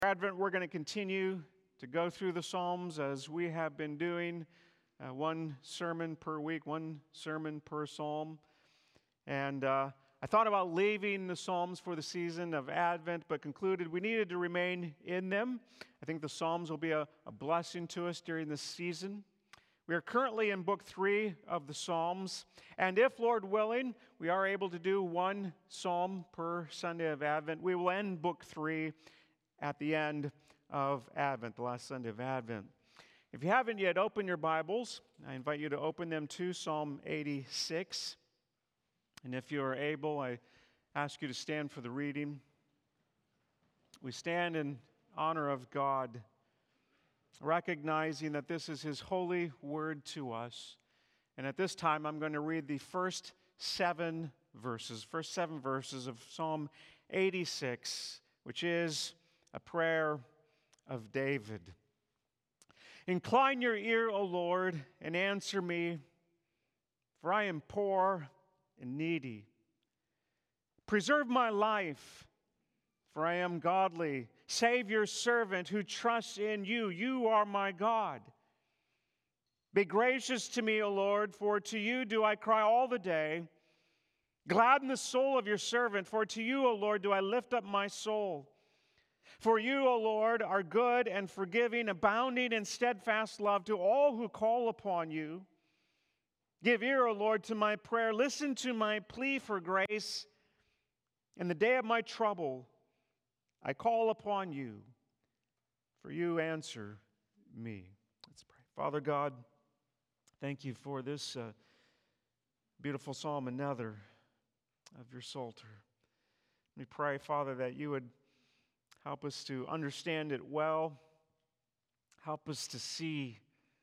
Advent, we're going to continue to go through the Psalms as we have been doing, one sermon per week, one sermon per Psalm. And I thought about leaving the Psalms for the season of Advent, but concluded we needed to remain in them. I think the Psalms will be a blessing to us during this season. We are currently in Book 3 of the Psalms, and if, Lord willing, we are able to do one Psalm per Sunday of Advent, we will end Book 3 at the end of Advent, the last Sunday of Advent. If you haven't yet opened your Bibles, I invite you to open them to Psalm 86. And if you are able, I ask you to stand for the reading. We stand in honor of God, recognizing that this is His holy word to us. And at this time, I'm going to read the first seven verses of Psalm 86, which is a prayer of David. Incline your ear, O Lord, and answer me, for I am poor and needy. Preserve my life, for I am godly. Save your servant who trusts in you. You are my God. Be gracious to me, O Lord, for to you do I cry all the day. Gladden the soul of your servant, for to you, O Lord, do I lift up my soul. For you, O Lord, are good and forgiving, abounding in steadfast love to all who call upon you. Give ear, O Lord, to my prayer. Listen to my plea for grace. In the day of my trouble, I call upon you, for you answer me. Let's pray. Father God, thank you for this beautiful psalm, another of your Psalter. We pray, Father, that you would help us to understand it well. Help us to see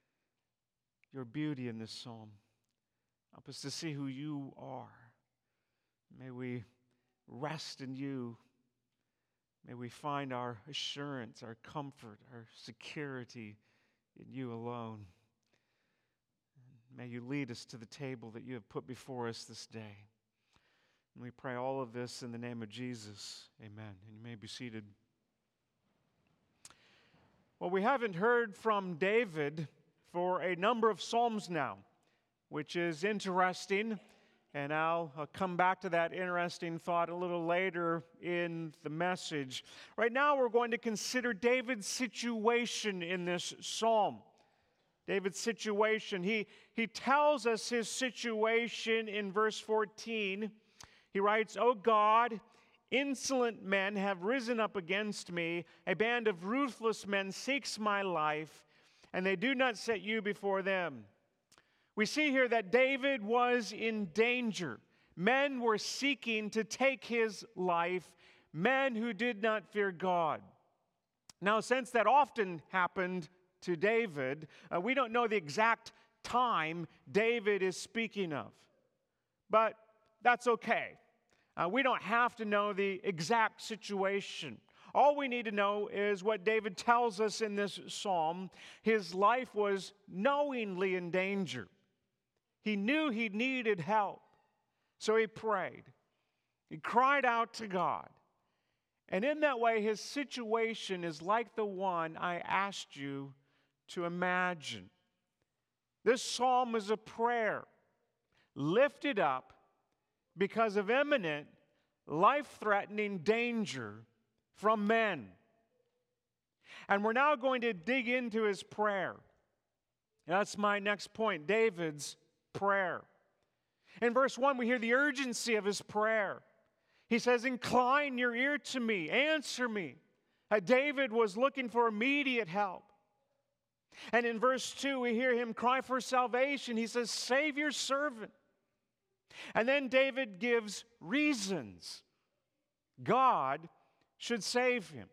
your beauty in this psalm. Help us to see who you are. May we rest in you. May we find our assurance, our comfort, our security in you alone. May you lead us to the table that you have put before us this day. And we pray all of this in the name of Jesus. Amen. And you may be seated. Well, we haven't heard from David for a number of Psalms now, which is interesting, and I'll come back to that interesting thought a little later in the message. Right now, we're going to consider David's situation in this psalm. David's situation. He tells us his situation in verse 14. He writes, O God, insolent men have risen up against me. A band of ruthless men seeks my life, and they do not set you before them. We see here that David was in danger. Men were seeking to take his life, men who did not fear God. Now, since that often happened to David, we don't know the exact time David is speaking of. But that's okay. We don't have to know the exact situation. All we need to know is what David tells us in this psalm. His life was knowingly in danger. He knew he needed help, so he prayed. He cried out to God. And in that way, his situation is like the one I asked you to imagine. This psalm is a prayer lifted up because of imminent, life-threatening danger from men. And we're now going to dig into his prayer. That's my next point, David's prayer. In verse 1, we hear the urgency of his prayer. He says, incline your ear to me, answer me. David was looking for immediate help. And in verse 2, we hear him cry for salvation. He says, save your servant. And then David gives reasons God should save him.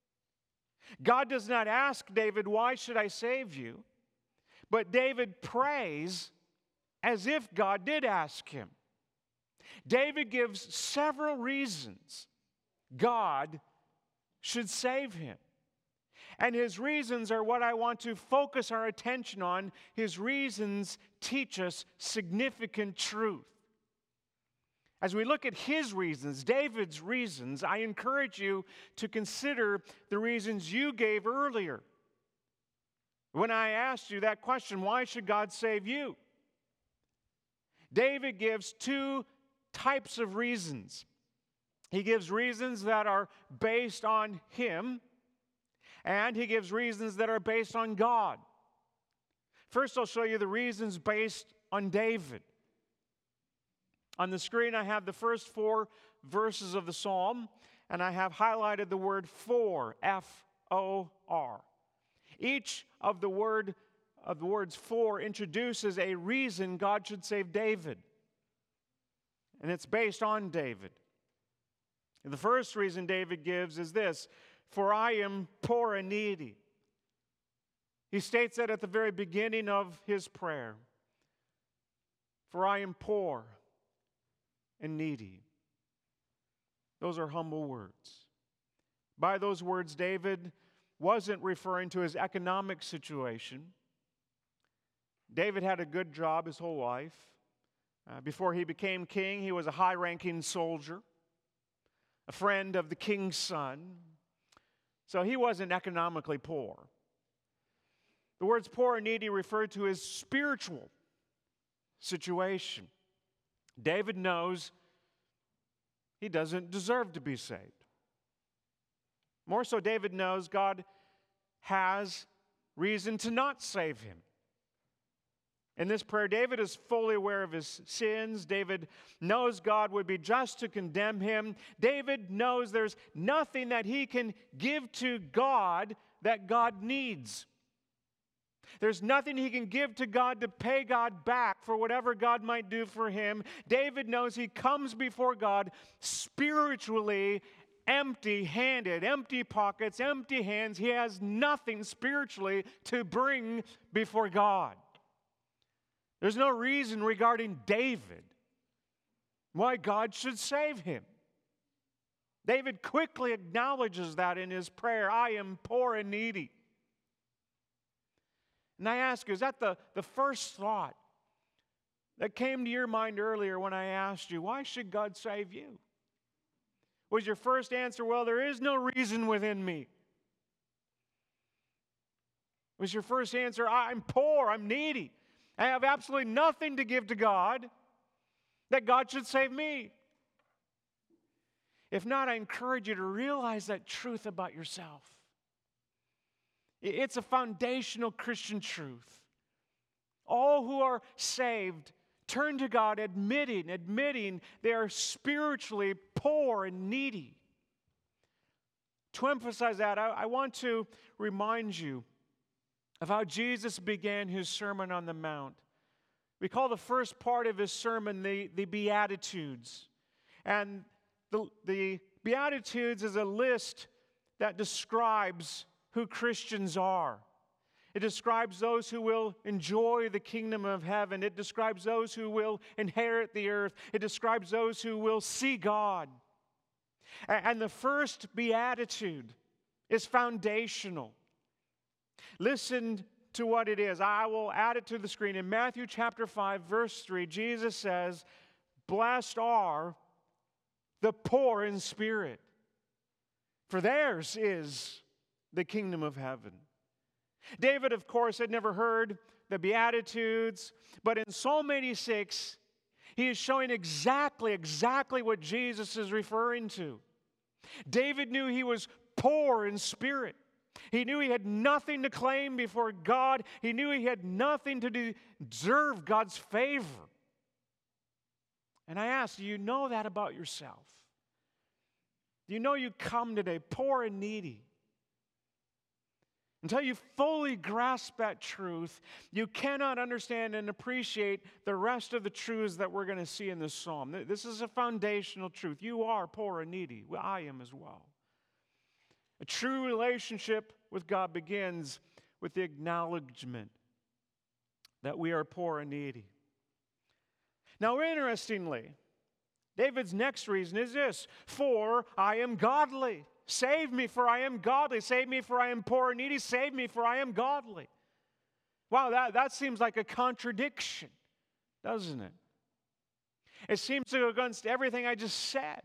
God does not ask David, why should I save you? But David prays as if God did ask him. David gives several reasons God should save him. And his reasons are what I want to focus our attention on. His reasons teach us significant truth. As we look at his reasons, David's reasons, I encourage you to consider the reasons you gave earlier. When I asked you that question, why should God save you? David gives two types of reasons. He gives reasons that are based on him, and he gives reasons that are based on God. First, I'll show you the reasons based on David. On the screen, I have the first 4 verses of the psalm, and I have highlighted the word for, F-O-R. Each of the words for introduces a reason God should save David, and it's based on David. The first reason David gives is this: for I am poor and needy. He states that at the very beginning of his prayer. For I am poor and needy. Those are humble words. By those words, David wasn't referring to his economic situation. David had a good job his whole life. Before he became king, he was a high-ranking soldier, a friend of the king's son. So he wasn't economically poor. The words poor and needy refer to his spiritual situation. David knows he doesn't deserve to be saved. More so, David knows God has reason to not save him. In this prayer, David is fully aware of his sins. David knows God would be just to condemn him. David knows there's nothing that he can give to God that God needs. There's nothing he can give to God to pay God back for whatever God might do for him. David knows he comes before God spiritually empty-handed, empty pockets, empty hands. He has nothing spiritually to bring before God. There's no reason regarding David why God should save him. David quickly acknowledges that in his prayer. I am poor and needy. And I ask you, is that the first thought that came to your mind earlier when I asked you, why should God save you? Was your first answer, well, there is no reason within me? Was your first answer, I'm poor, I'm needy, I have absolutely nothing to give to God, that God should save me? If not, I encourage you to realize that truth about yourself. It's a foundational Christian truth. All who are saved turn to God admitting they are spiritually poor and needy. To emphasize that, I want to remind you of how Jesus began his Sermon on the Mount. We call the first part of his sermon the Beatitudes. And the Beatitudes is a list that describes who Christians are. It describes those who will enjoy the kingdom of heaven. It describes those who will inherit the earth. It describes those who will see God. And the first beatitude is foundational. Listen to what it is. I will add it to the screen. In Matthew chapter 5, verse 3, Jesus says, "Blessed are the poor in spirit, for theirs is the kingdom of heaven." David, of course, had never heard the Beatitudes, but in Psalm 86, he is showing exactly what Jesus is referring to. David knew he was poor in spirit. He knew he had nothing to claim before God. He knew he had nothing to deserve God's favor. And I ask, do you know that about yourself? Do you know you come today poor and needy? Until you fully grasp that truth, you cannot understand and appreciate the rest of the truths that we're going to see in this psalm. This is a foundational truth. You are poor and needy. Well, I am as well. A true relationship with God begins with the acknowledgement that we are poor and needy. Now, interestingly, David's next reason is this: for I am godly. Save me, for I am godly. Save me, for I am poor and needy. Save me, for I am godly. Wow, that seems like a contradiction, doesn't it? It seems to go against everything I just said.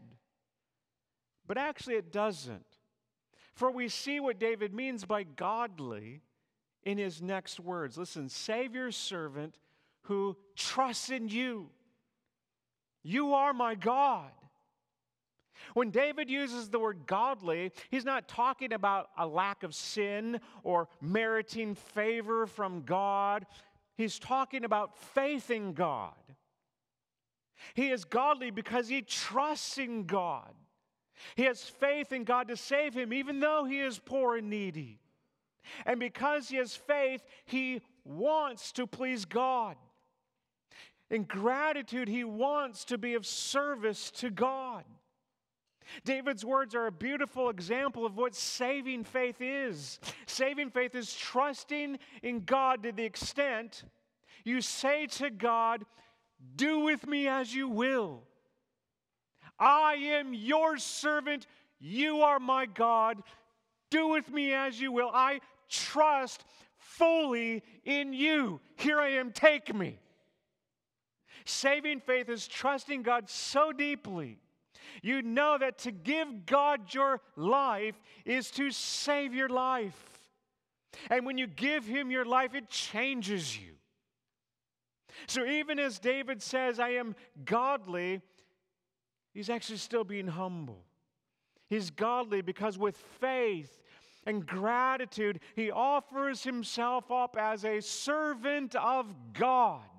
But actually it doesn't. For we see what David means by godly in his next words. Listen, save your servant who trusts in you. You are my God. When David uses the word godly, he's not talking about a lack of sin or meriting favor from God. He's talking about faith in God. He is godly because he trusts in God. He has faith in God to save him, even though he is poor and needy. And because he has faith, he wants to please God. In gratitude, he wants to be of service to God. David's words are a beautiful example of what saving faith is. Saving faith is trusting in God to the extent you say to God, "Do with me as you will. I am your servant. You are my God. Do with me as you will. I trust fully in you. Here I am. Take me." Saving faith is trusting God so deeply. You know that to give God your life is to save your life. And when you give Him your life, it changes you. So even as David says, "I am godly," he's actually still being humble. He's godly because with faith and gratitude, he offers himself up as a servant of God.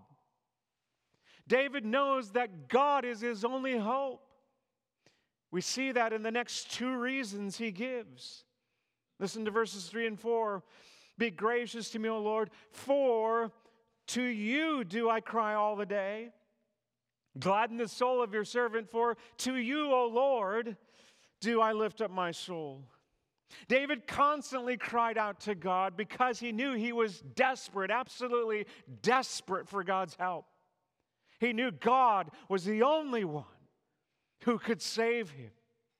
David knows that God is his only hope. We see that in the next two reasons he gives. Listen to verses 3 and 4. "Be gracious to me, O Lord, for to you do I cry all the day. Gladden the soul of your servant, for to you, O Lord, do I lift up my soul." David constantly cried out to God because he knew he was desperate, absolutely desperate for God's help. He knew God was the only one who could save him.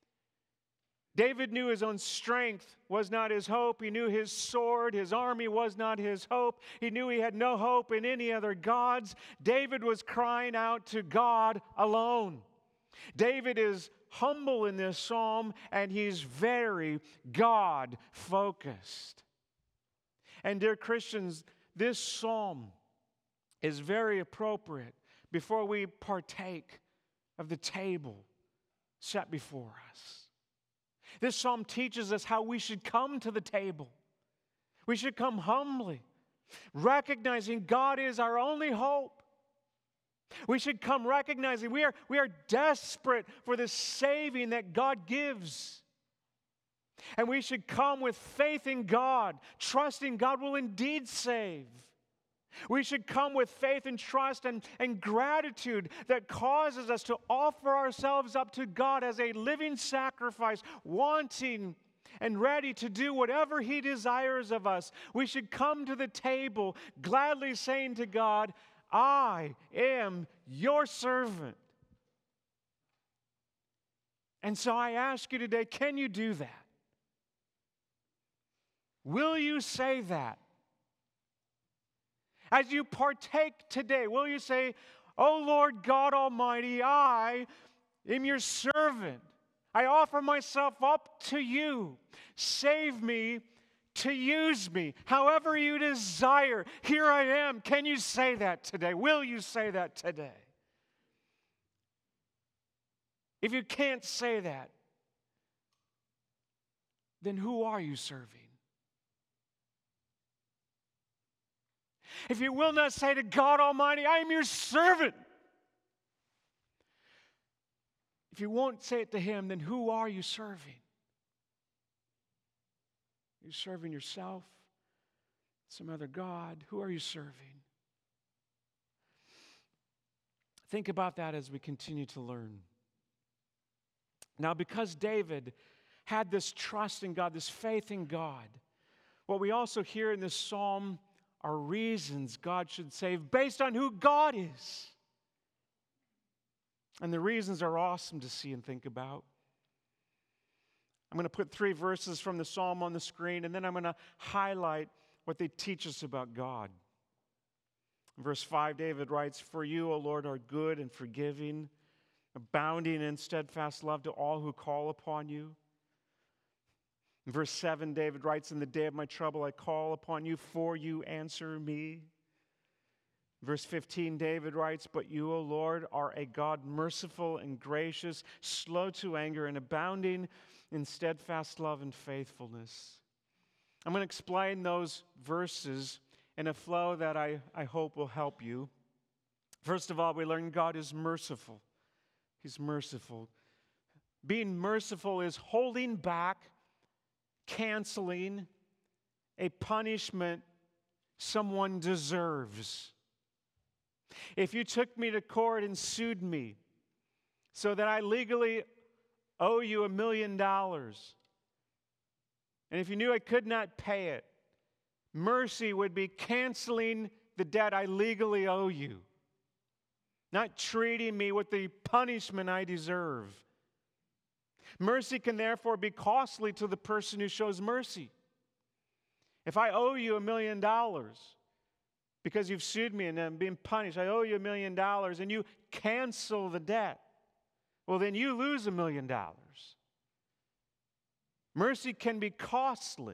David knew his own strength was not his hope. He knew his sword, his army was not his hope. He knew he had no hope in any other gods. David was crying out to God alone. David is humble in this psalm, and he's very God-focused. And dear Christians, this psalm is very appropriate before we partake of the table set before us. This psalm teaches us how we should come to the table. We should come humbly, recognizing God is our only hope. We should come recognizing we are desperate for the saving that God gives. And we should come with faith in God, trusting God will indeed save. We should come with faith and trust and gratitude that causes us to offer ourselves up to God as a living sacrifice, wanting and ready to do whatever He desires of us. We should come to the table gladly saying to God, "I am your servant." And so I ask you today, can you do that? Will you say that? As you partake today, will you say, "O Lord God Almighty, I am your servant. I offer myself up to you. Save me to use me however you desire. Here I am." Can you say that today? Will you say that today? If you can't say that, then who are you serving? If you will not say to God Almighty, "I am your servant," if you won't say it to Him, then who are you serving? Are you serving yourself? Some other God? Who are you serving? Think about that as we continue to learn. Now, because David had this trust in God, this faith in God, what we also hear in this psalm are reasons God should save based on who God is. And the reasons are awesome to see and think about. I'm going to put 3 verses from the psalm on the screen, and then I'm going to highlight what they teach us about God. In verse 5, David writes, "For you, O Lord, are good and forgiving, abounding in steadfast love to all who call upon you." In verse 7, David writes, "In the day of my trouble I call upon you, for you answer me." Verse 15, David writes, "But you, O Lord, are a God merciful and gracious, slow to anger, and abounding in steadfast love and faithfulness." I'm going to explain those verses in a flow that I hope will help you. First of all, we learn God is merciful. He's merciful. Being merciful is holding back, canceling a punishment someone deserves. If you took me to court and sued me so that I legally owe you $1 million, and if you knew I could not pay it, mercy would be canceling the debt I legally owe you, not treating me with the punishment I deserve. Mercy can therefore be costly to the person who shows mercy. If I owe you $1 million because you've sued me and I'm being punished, I owe you $1 million, and you cancel the debt, well, then you lose $1 million. Mercy can be costly.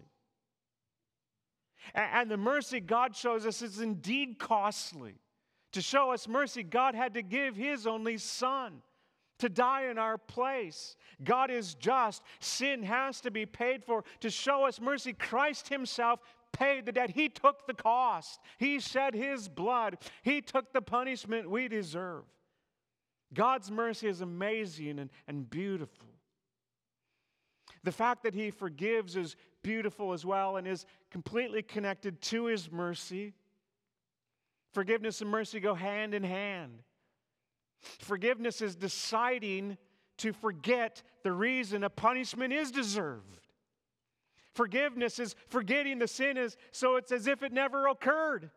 And the mercy God shows us is indeed costly. To show us mercy, God had to give His only Son to die in our place. God is just. Sin has to be paid for. To show us mercy, Christ Himself paid the debt. He took the cost. He shed His blood. He took the punishment we deserve. God's mercy is amazing and beautiful. The fact that He forgives is beautiful as well and is completely connected to His mercy. Forgiveness and mercy go hand in hand. Forgiveness is deciding to forget the reason a punishment is deserved. Forgiveness is forgetting the sin so it's as if it never occurred.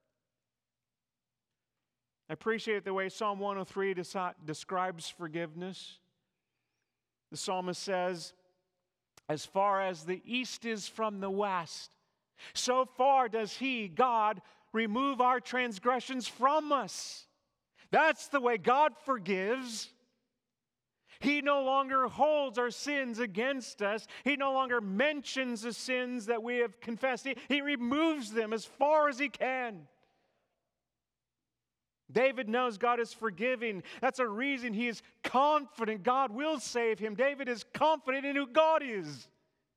I appreciate the way Psalm 103 describes forgiveness. The psalmist says, "As far as the east is from the west, so far does He, God, remove our transgressions from us." That's the way God forgives. He no longer holds our sins against us. He no longer mentions the sins that we have confessed. He removes them as far as He can. David knows God is forgiving. That's a reason he is confident God will save him. David is confident in who God is.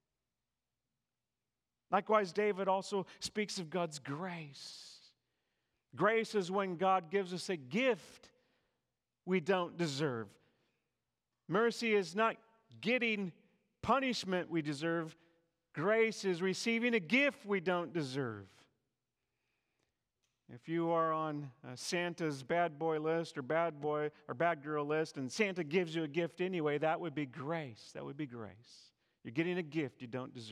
Likewise, David also speaks of God's grace. Grace is when God gives us a gift we don't deserve. Mercy is not getting punishment we deserve. Grace is receiving a gift we don't deserve. If you are on Santa's bad boy list or bad boy or bad girl list and Santa gives you a gift anyway, that would be grace. That would be grace. You're getting a gift you don't deserve.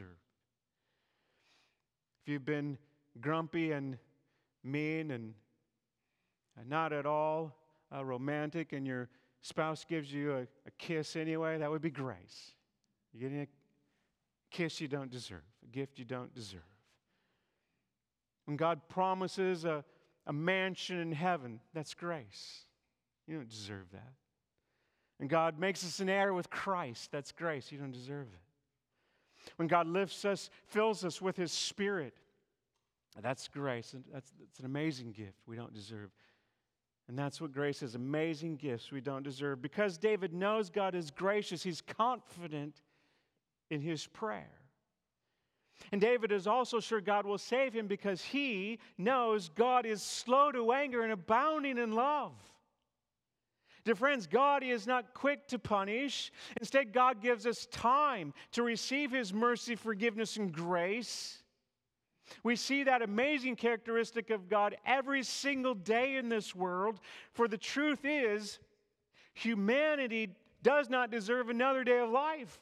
If you've been grumpy and mean and not at all romantic and your spouse gives you a kiss anyway, that would be grace. You're getting a kiss you don't deserve, a gift you don't deserve. When God promises a mansion in heaven, that's grace. You don't deserve that. And God makes us an heir with Christ, that's grace. You don't deserve it. When God lifts us, fills us with His Spirit, that's grace. And that's an amazing gift we don't deserve. And that's what grace is, amazing gifts we don't deserve. Because David knows God is gracious, he's confident in his prayer. And David is also sure God will save him because he knows God is slow to anger and abounding in love. Dear friends, God is not quick to punish. Instead, God gives us time to receive His mercy, forgiveness, and grace. We see that amazing characteristic of God every single day in this world. For the truth is, humanity does not deserve another day of life.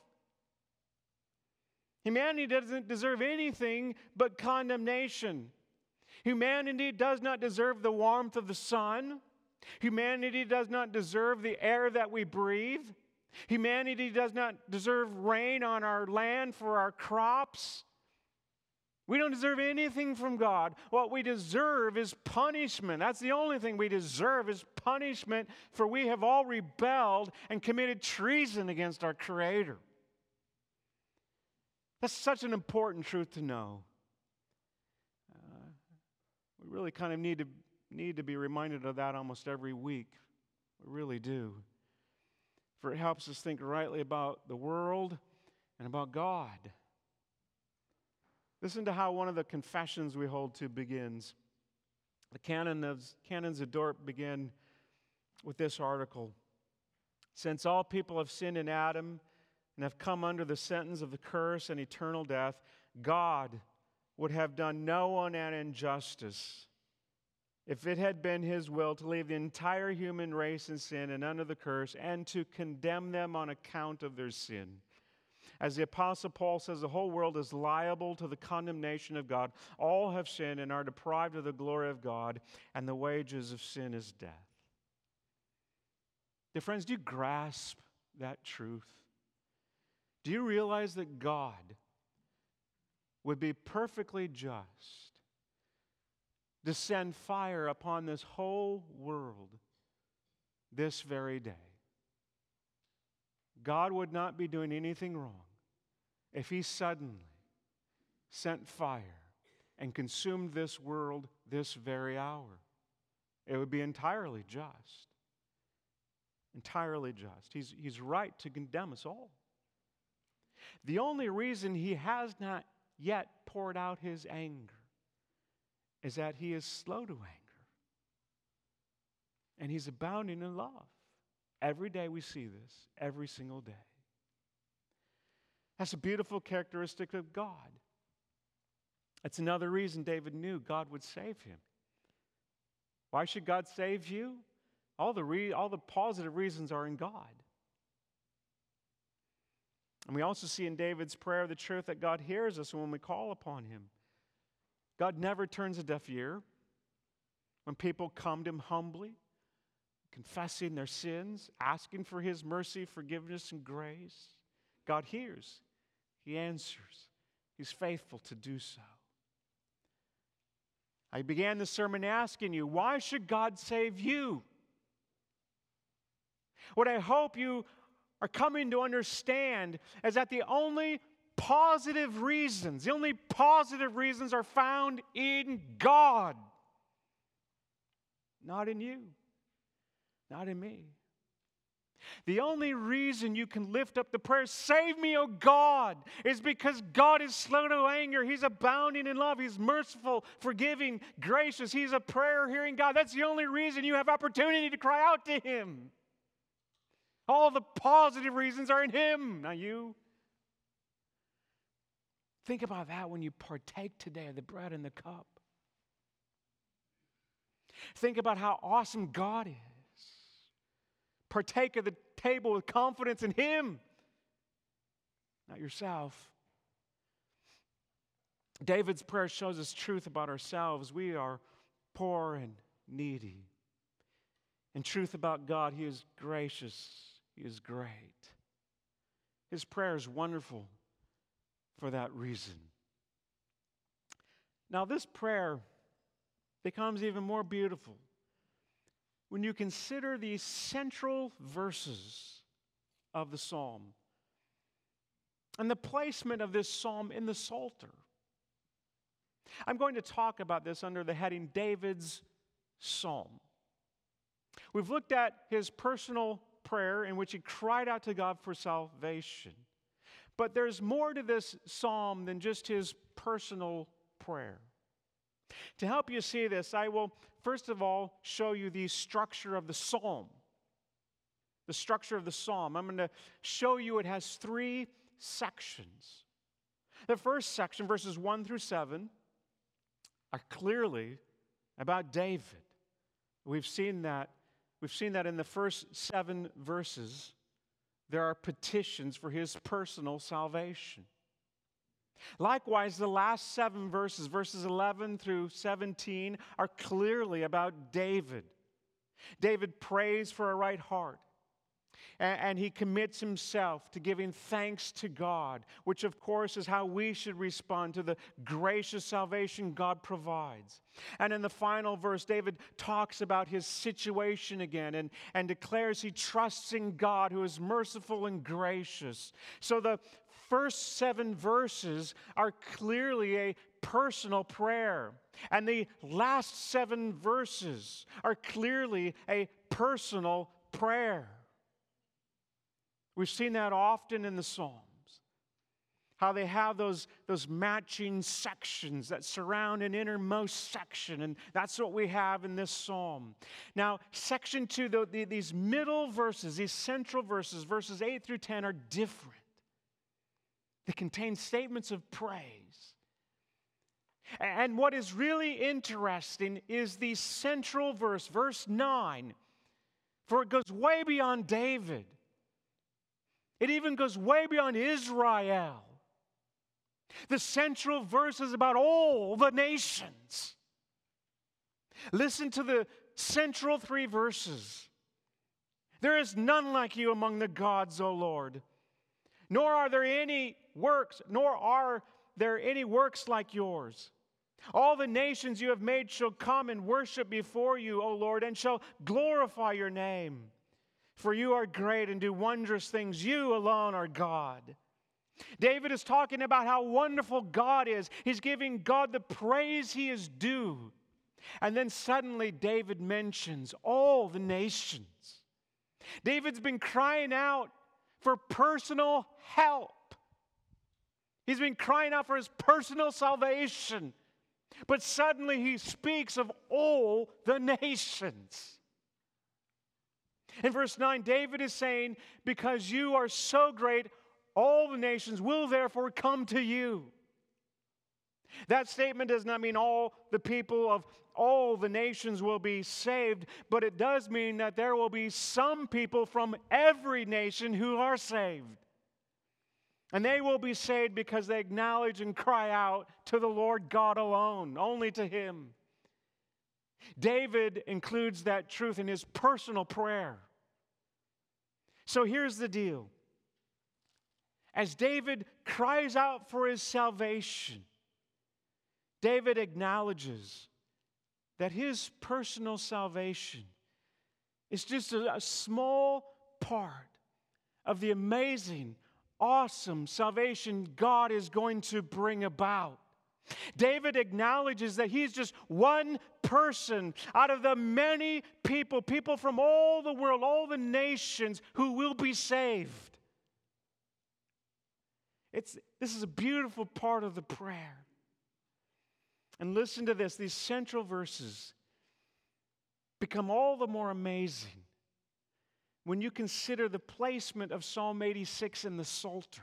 Humanity doesn't deserve anything but condemnation. Humanity does not deserve the warmth of the sun. Humanity does not deserve the air that we breathe. Humanity does not deserve rain on our land for our crops. We don't deserve anything from God. What we deserve is punishment. That's the only thing we deserve is punishment, for we have all rebelled and committed treason against our Creator. That's such an important truth to know. We really kind of need to be reminded of that almost every week. We really do. For it helps us think rightly about the world and about God. Listen to how one of the confessions we hold to begins. The canons of Dort begin with this article. Since all people have sinned in Adam and have come under the sentence of the curse and eternal death, God would have done no one an injustice if it had been His will to leave the entire human race in sin and under the curse and to condemn them on account of their sin. As the Apostle Paul says, the whole world is liable to the condemnation of God. All have sinned and are deprived of the glory of God, and the wages of sin is death. Dear friends, do you grasp that truth? Do you realize that God would be perfectly just to send fire upon this whole world this very day? God would not be doing anything wrong if He suddenly sent fire and consumed this world this very hour. It would be entirely just. Entirely just. He's right to condemn us all. The only reason He has not yet poured out His anger is that He is slow to anger. And He's abounding in love. Every day we see this, every single day. That's a beautiful characteristic of God. That's another reason David knew God would save him. Why should God save you? All the positive reasons are in God. And we also see in David's prayer the truth that God hears us when we call upon Him. God never turns a deaf ear when people come to Him humbly, confessing their sins, asking for His mercy, forgiveness, and grace. God hears. He answers. He's faithful to do so. I began the sermon asking you, why should God save you? What I hope you are coming to understand is that the only positive reasons are found in God, not in you. Not in me. The only reason you can lift up the prayer, save me, O God, is because God is slow to anger. He's abounding in love. He's merciful, forgiving, gracious. He's a prayer-hearing God. That's the only reason you have opportunity to cry out to Him. All the positive reasons are in Him, not you. Think about that when you partake today of the bread and the cup. Think about how awesome God is. Partake of the table with confidence in Him, not yourself. David's prayer shows us truth about ourselves. We are poor and needy. And truth about God, He is gracious. He is great. His prayer is wonderful for that reason. Now, this prayer becomes even more beautiful when you consider the central verses of the psalm and the placement of this psalm in the Psalter. I'm going to talk about this under the heading David's Psalm. We've looked at his personal prayer in which he cried out to God for salvation. But there's more to this psalm than just his personal prayer. To help you see this, I will first of all show you the structure of the psalm. The structure of the psalm. I'm going to show you it has three sections. The first section, verses 1 through 7, are clearly about David. We've seen that in the first 7 verses. There are petitions for his personal salvation. Likewise, the last 7 verses, verses 11 through 17, are clearly about David. David prays for a right heart. And he commits himself to giving thanks to God, which of course is how we should respond to the gracious salvation God provides. And in the final verse, David talks about his situation again and declares he trusts in God who is merciful and gracious. So the first 7 verses are clearly a personal prayer. And the last 7 verses are clearly a personal prayer. We've seen that often in the Psalms, how they have those matching sections that surround an innermost section, and that's what we have in this psalm. Now, section 2, these middle verses, these central verses, verses 8 through 10, are different. They contain statements of praise. And what is really interesting is the central verse, verse 9, for it goes way beyond David. It even goes way beyond Israel. The central verse is about all the nations. Listen to the central 3 verses. There is none like you among the gods, O Lord, nor are there any works like yours. All the nations you have made shall come and worship before you, O Lord, and shall glorify your name. For you are great and do wondrous things. You alone are God. David is talking about how wonderful God is. He's giving God the praise he is due. And then suddenly David mentions all the nations. David's been crying out for personal help. He's been crying out for his personal salvation. But suddenly he speaks of all the nations. In verse 9, David is saying, because you are so great, all the nations will therefore come to you. That statement does not mean all the people of all the nations will be saved, but it does mean that there will be some people from every nation who are saved. And they will be saved because they acknowledge and cry out to the Lord God alone, only to Him. David includes that truth in his personal prayer. So here's the deal. As David cries out for his salvation, David acknowledges that his personal salvation is just a small part of the amazing, awesome salvation God is going to bring about. David acknowledges that he's just one person out of the many people from all the world, all the nations who will be saved. This is a beautiful part of the prayer. And listen to this, these central verses become all the more amazing when you consider the placement of Psalm 86 in the Psalter.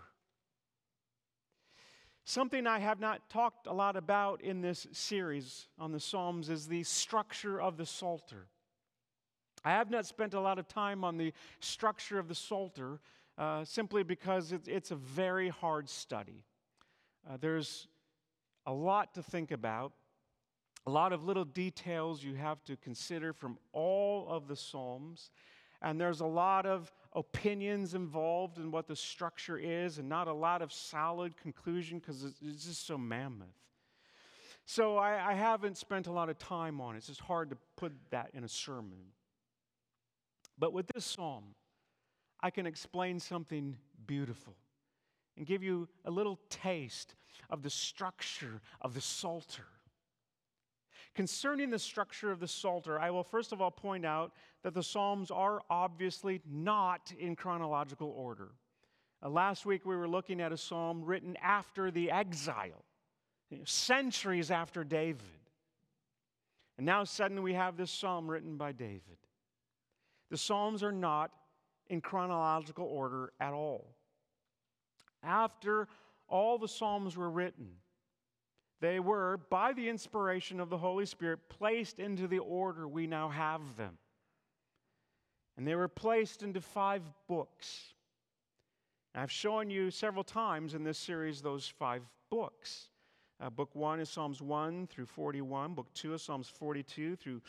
Something I have not talked a lot about in this series on the Psalms is the structure of the Psalter. I have not spent a lot of time on the structure of the Psalter simply because it's a very hard study. There's a lot to think about, a lot of little details you have to consider from all of the Psalms, and there's a lot of opinions involved in what the structure is and not a lot of solid conclusion because it's just so mammoth. So I haven't spent a lot of time on it. It's just hard to put that in a sermon. But with this psalm, I can explain something beautiful and give you a little taste of the structure of the Psalter. Concerning the structure of the Psalter, I will first of all point out that the Psalms are obviously not in chronological order. Last week we were looking at a psalm written after the exile, centuries after David. And now suddenly we have this psalm written by David. The Psalms are not in chronological order at all. After all the Psalms were written, they were, by the inspiration of the Holy Spirit, placed into the order we now have them. And they were placed into 5 books. I've shown you several times in this series those 5 books. Book 1 is Psalms 1 through 41. Book 2 is Psalms 42 through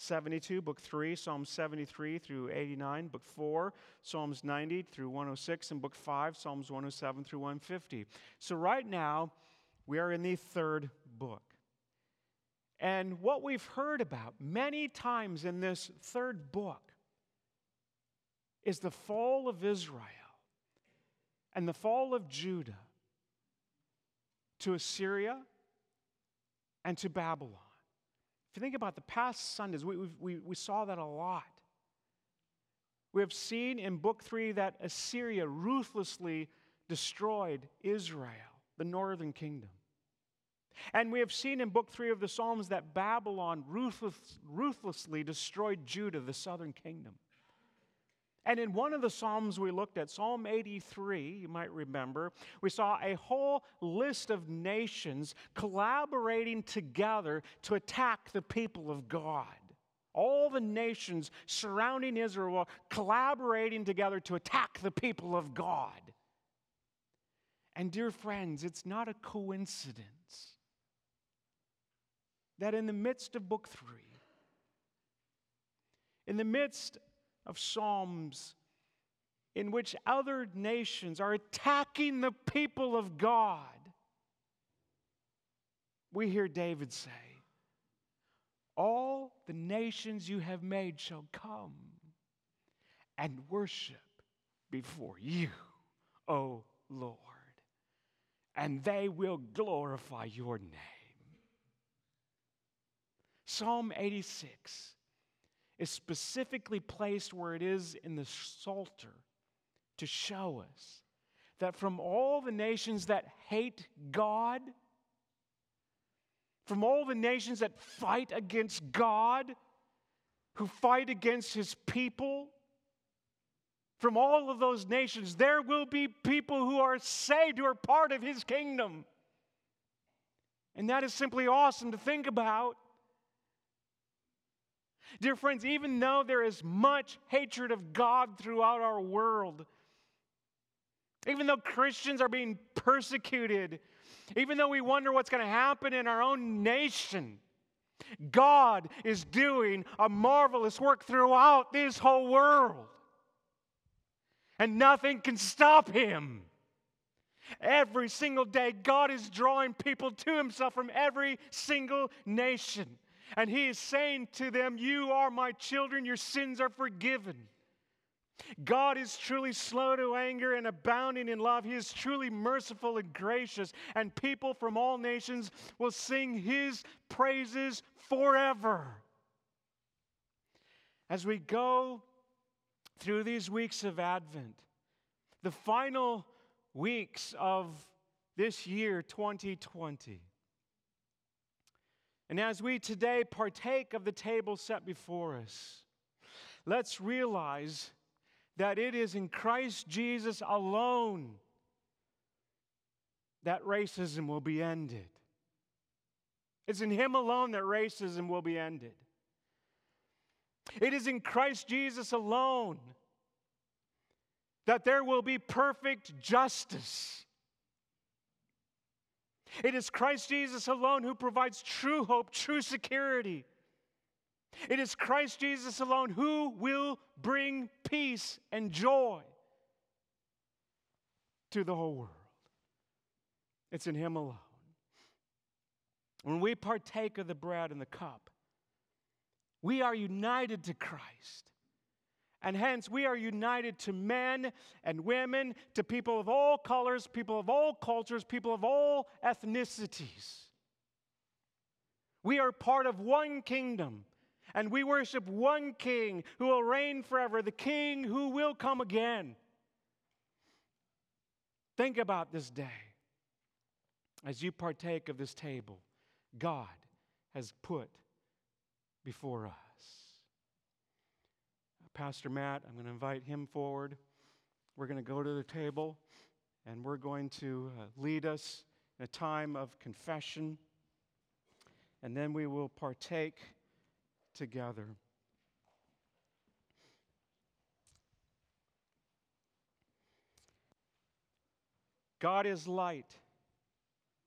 72, Book 3, Psalms 73 through 89, Book 4, Psalms 90 through 106, and Book 5, Psalms 107 through 150. So right now, we are in the third book. And what we've heard about many times in this third book is the fall of Israel and the fall of Judah to Assyria and to Babylon. If you think about the past Sundays, we saw that a lot. We have seen in Book 3 that Assyria ruthlessly destroyed Israel, the northern kingdom. And we have seen in Book 3 of the Psalms that Babylon ruthlessly destroyed Judah, the southern kingdom. And in one of the Psalms we looked at, Psalm 83, you might remember, we saw a whole list of nations collaborating together to attack the people of God. All the nations surrounding Israel were collaborating together to attack the people of God. And dear friends, it's not a coincidence that in the midst of Book 3, in the midst of Psalms in which other nations are attacking the people of God, we hear David say, "All the nations you have made shall come and worship before you, O Lord, and they will glorify your name." Psalm 86 is specifically placed where it is in the Psalter to show us that from all the nations that hate God, from all the nations that fight against God, who fight against His people, from all of those nations, there will be people who are saved, who are part of His kingdom. And that is simply awesome to think about. Dear friends, even though there is much hatred of God throughout our world, even though Christians are being persecuted, even though we wonder what's going to happen in our own nation, God is doing a marvelous work throughout this whole world. And nothing can stop Him. Every single day, God is drawing people to Himself from every single nation. And He is saying to them, "You are my children, your sins are forgiven." God is truly slow to anger and abounding in love. He is truly merciful and gracious. And people from all nations will sing His praises forever. As we go through these weeks of Advent, the final weeks of this year, 2020, and as we today partake of the table set before us, let's realize that it is in Christ Jesus alone that racism will be ended. It's in Him alone that racism will be ended. It is in Christ Jesus alone that there will be perfect justice. It is Christ Jesus alone who provides true hope, true security. It is Christ Jesus alone who will bring peace and joy to the whole world. It's in Him alone. When we partake of the bread and the cup, we are united to Christ. And hence, we are united to men and women, to people of all colors, people of all cultures, people of all ethnicities. We are part of one kingdom, and we worship one King who will reign forever, the King who will come again. Think about this day. As you partake of this table, God has put before us. Pastor Matt, I'm going to invite him forward. We're going to go to the table, and we're going to lead us in a time of confession, and then we will partake together. God is light,